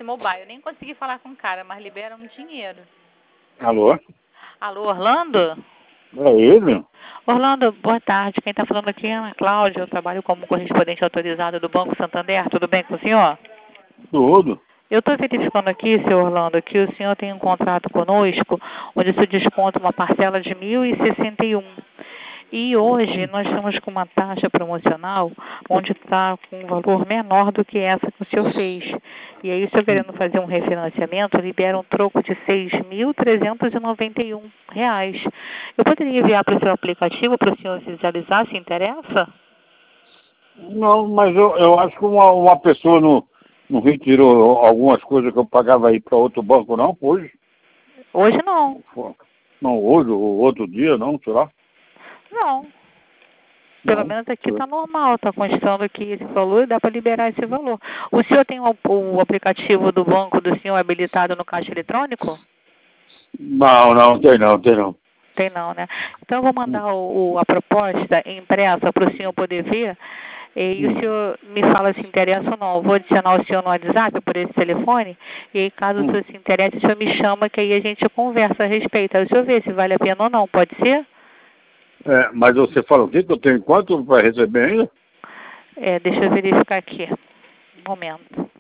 mobile. Eu nem consegui falar com o cara, mas liberam dinheiro. Alô? Alô, Orlando? É ele? Orlando, boa tarde. Quem está falando aqui é a Cláudia. Eu trabalho como correspondente autorizado do Banco Santander. Tudo bem com o senhor? Tudo. Eu estou verificando aqui, senhor Orlando, que o senhor tem um contrato conosco, onde o senhor desconta uma parcela de 1.061. E hoje nós estamos com uma taxa promocional onde está com um valor menor do que essa que o senhor fez. E aí o senhor querendo fazer um refinanciamento, libera um troco de R$ 6.391. Eu poderia enviar para o seu aplicativo para o senhor visualizar, se interessa? Não, mas eu acho que uma pessoa não retirou algumas coisas que eu pagava aí para outro banco, não? Hoje? Hoje não. Não, hoje, ou outro dia, não, sei lá. Não. Pelo Não. menos aqui está normal, está constando aqui esse valor e dá para liberar esse valor. O senhor tem o aplicativo do banco do senhor habilitado no caixa eletrônico? Não, tem não. Tem não, né? Então eu vou mandar a proposta impressa para o senhor poder ver e o senhor me fala se interessa ou não. Eu vou adicionar o senhor no WhatsApp por esse telefone e aí, caso o senhor se interesse, o senhor me chama que aí a gente conversa a respeito. Aí o senhor vê se vale a pena ou não, pode ser? É, mas você fala o quê? Que eu tenho quanto para receber ainda? Deixa eu verificar aqui. Um momento.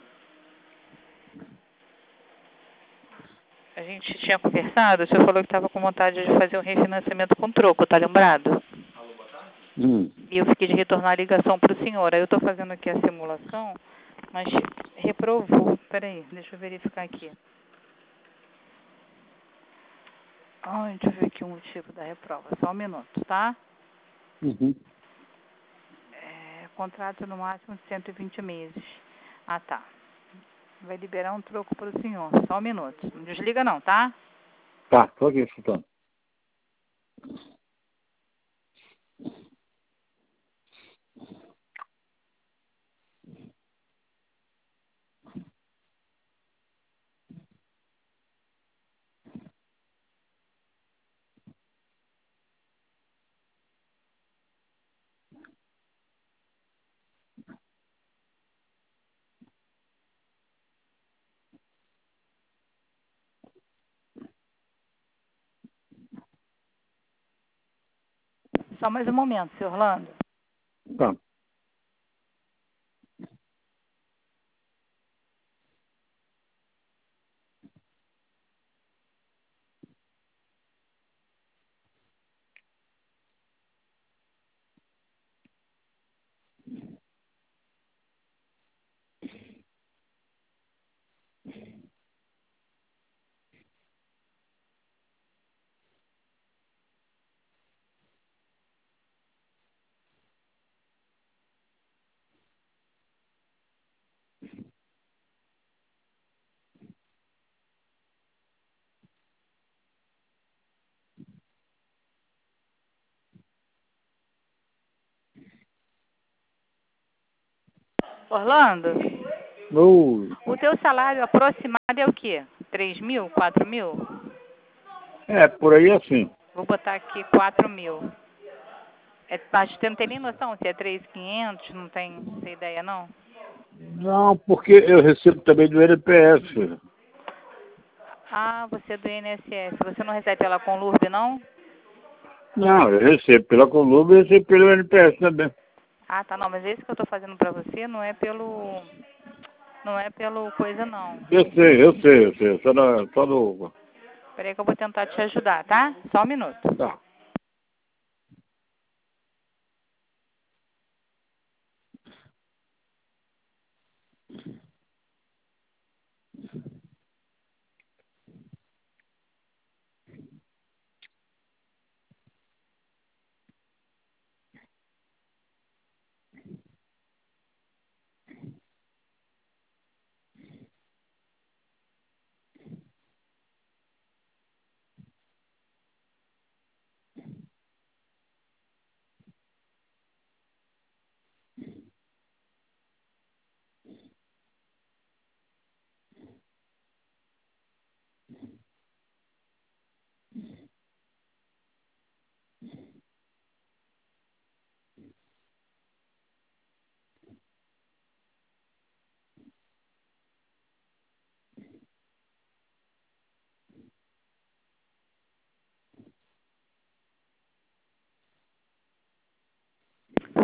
A gente tinha conversado, o senhor falou que estava com vontade de fazer um refinanciamento com troco, tá lembrado? E eu fiquei de retornar a ligação para o senhor. Aí eu estou fazendo aqui a simulação, mas reprovou. Peraí, deixa eu verificar aqui. Ai, deixa eu ver aqui o motivo da reprova. Só um minuto, tá? Contrato no máximo de 120 meses. Ah, tá. Vai liberar um troco para o senhor. Só um minuto. Não desliga não, tá? Tá, tô aqui escutando. Só mais um momento, senhor Orlando. Tá. Orlando, Oi. o teu salário aproximado é o quê? 3 mil? 4 mil? É, por aí assim. Vou botar aqui 4 mil. Acho que você não tem nem noção se é 3.500, não tem ideia, não? Não, porque eu recebo também do NPS. Ah, você é do INSS. Você não recebe pela Conlurb, não? Não, eu recebo pela Colômbia e recebo pelo NPS também. Ah, tá, não. Mas esse que eu tô fazendo pra você não é pelo... Não é pelo coisa, não. Eu sei. Só no... Peraí que eu vou tentar te ajudar, tá? Só um minuto. Tá.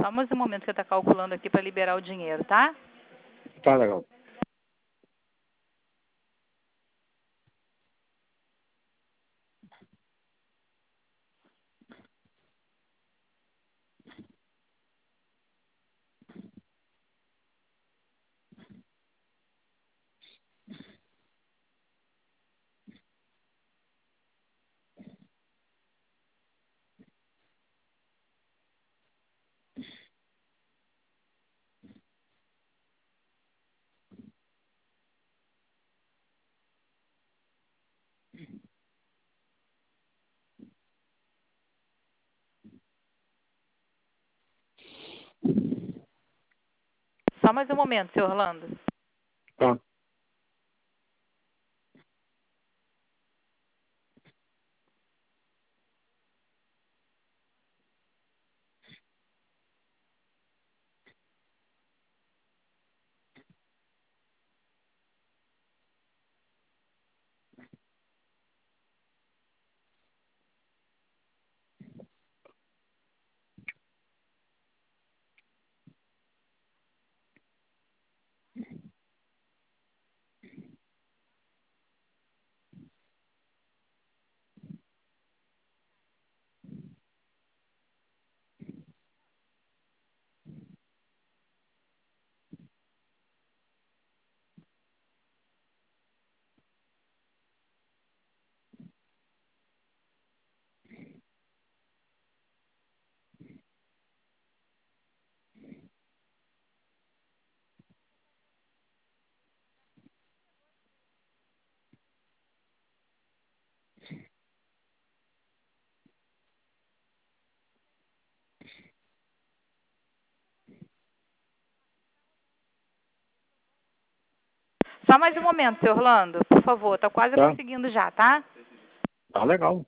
Só mais um momento que eu estou calculando aqui para liberar o dinheiro, tá? Tá legal. Só mais um momento, seu Orlando. Tá. Só mais um momento, seu Orlando, por favor. Tá quase Tá. conseguindo já, tá? Tá legal.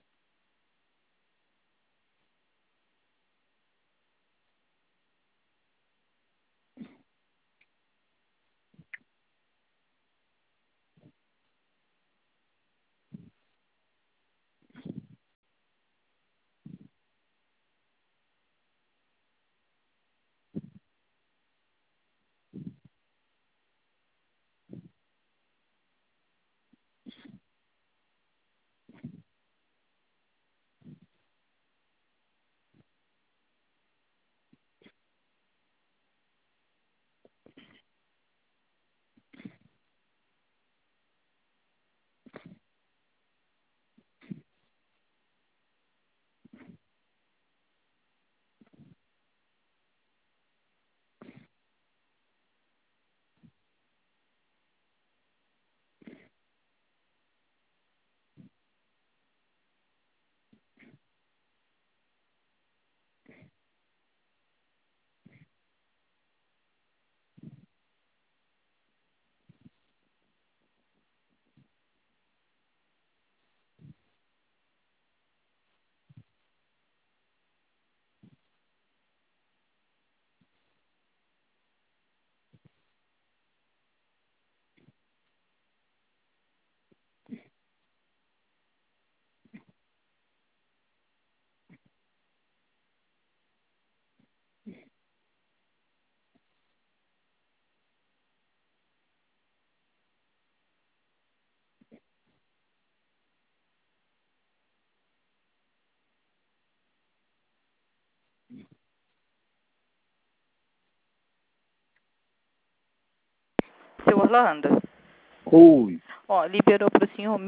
Seu Orlando, Ui. ó, liberou para o senhor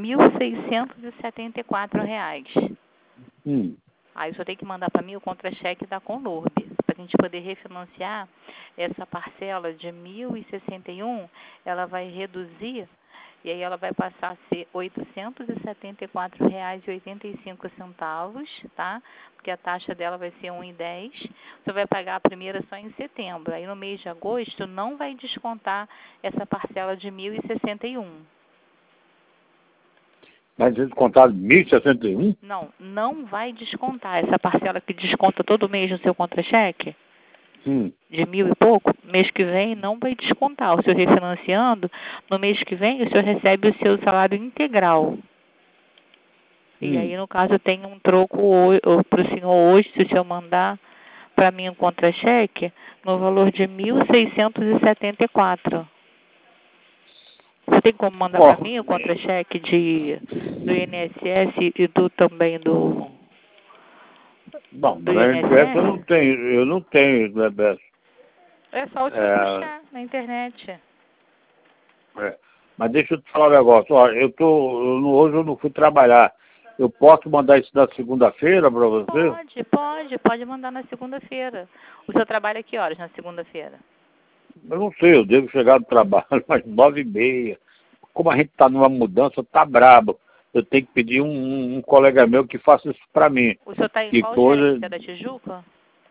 R$ 1.674. Aí o senhor tem que mandar para mim o contra-cheque da Conlurb, para a gente poder refinanciar essa parcela de 1.061, ela vai reduzir, e aí ela vai passar a ser R$ 874,85, tá? Porque a taxa dela vai ser 1,10. Você vai pagar a primeira só em setembro. Aí no mês de agosto não vai descontar essa parcela de 1.061. Vai ser descontado 1.061? Não, não vai descontar essa parcela que desconta todo mês no seu contra-cheque, de 1.000 e pouco. Mês que vem não vai descontar. O senhor refinanciando, no mês que vem o senhor recebe o seu salário integral. E aí, no caso, tem um troco para o senhor hoje, se o senhor mandar para mim um contra-cheque no valor de 1.674. Você tem como mandar para mim o contra-cheque do INSS e do também do Bom, do na INSS? eu não tenho, né, Beto? É só você puxar na internet. Mas deixa eu te falar um negócio, ó, hoje eu não fui trabalhar. Eu posso mandar isso na segunda-feira para você? Pode mandar na segunda-feira. O senhor trabalha que horas na segunda-feira? Eu não sei, eu devo chegar do trabalho às 9h30. Como a gente está numa mudança, tá brabo. Eu tenho que pedir um colega meu que faça isso para mim. O senhor está em Que qual coisa... gerência da Tijuca?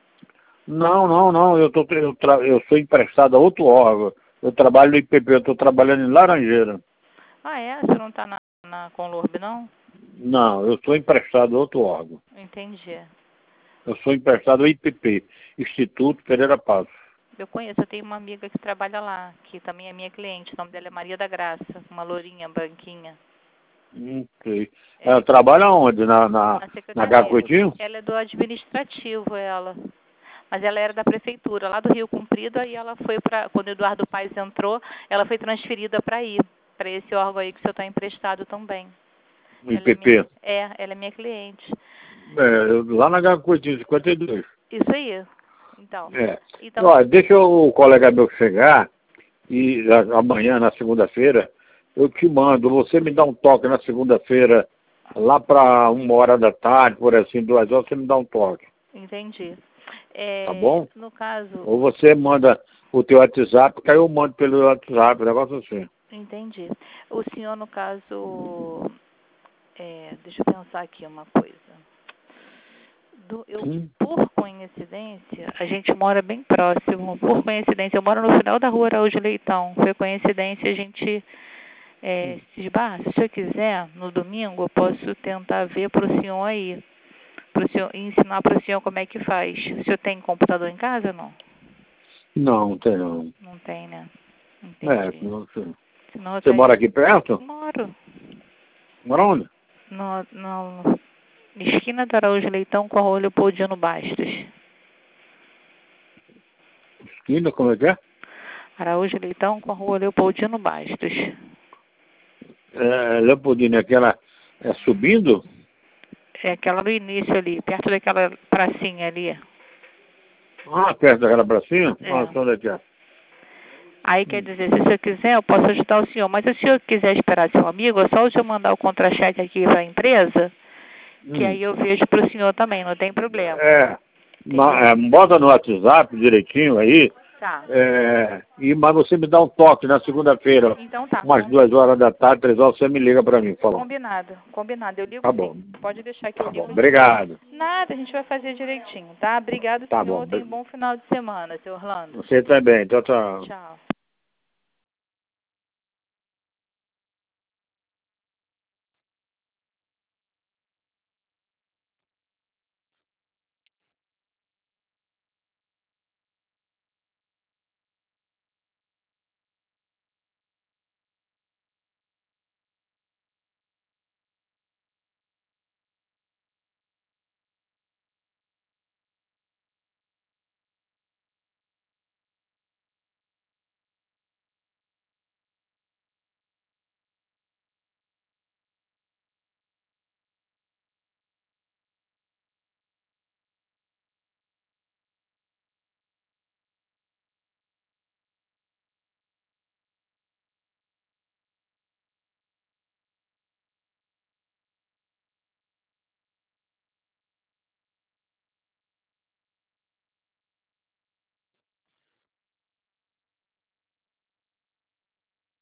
Não. Eu sou emprestado a outro órgão. Eu trabalho no IPP, eu estou trabalhando em Laranjeira. Ah, é? O senhor não está na Conlurb, não? Não, eu sou emprestado a outro órgão. Entendi. Eu sou emprestado ao IPP, Instituto Pereira Passos. Eu conheço, eu tenho uma amiga que trabalha lá, que também é minha cliente. O nome dela é Maria da Graça, uma lourinha, branquinha. Ok. Ela trabalha onde? Na secretaria. Gacotinho? Ela é do administrativo, ela. Mas ela era da prefeitura, lá do Rio Comprido, aí ela foi para, quando o Eduardo Paes entrou, ela foi transferida para aí, para esse órgão aí que o senhor está emprestado também. No IPP? Ela é minha cliente. Lá na Gacotinho, 52. Isso aí. Então. Ó, deixa o colega meu chegar e amanhã, na segunda-feira, eu te mando. Você me dá um toque na segunda-feira, lá para 1h da tarde, por assim, 2 horas, você me dá um toque. Entendi. Tá bom? No caso... Ou você manda o teu WhatsApp, que aí eu mando pelo WhatsApp, um negócio assim. Entendi. O senhor, no caso... deixa eu pensar aqui uma coisa. Por coincidência, a gente mora bem próximo. Por coincidência, eu moro no final da rua Araújo Leitão. Foi coincidência, a gente se esbarra. Se o senhor quiser, no domingo, eu posso tentar ver para o senhor aí. Ensinar para o senhor como é que faz. O senhor tem computador em casa ou não? Não tem não. Não tem, né? Entendi. Não sei. Você mora aqui perto? Moro. Mora onde? Na esquina do Araújo Leitão com a rua Leopoldino Bastos. Esquina, como é que é? Araújo Leitão com a rua Leopoldino Bastos. Leopoldino, aquela subindo? É aquela no início ali, perto daquela pracinha ali. Ah, perto daquela pracinha? Nossa, onde é que é? Aí quer dizer, se o senhor quiser, eu posso ajudar o senhor. Mas se o senhor quiser esperar seu amigo, é só o senhor mandar o contra-cheque aqui para a empresa, que aí eu vejo para o senhor também, não tem problema. Bota no WhatsApp direitinho aí. Tá. Mas você me dá um toque na segunda-feira. Então tá. Umas 2 horas da tarde, 3 horas, você me liga pra mim, por favor. Combinado. Eu ligo. Tá bom. Pode deixar que eu ligo. Tá bom, obrigado. Nada, a gente vai fazer direitinho, tá? Obrigado, Tá senhor. bom. Tenha um bom final de semana, seu Orlando. Você também. Tchau, tchau. Tchau.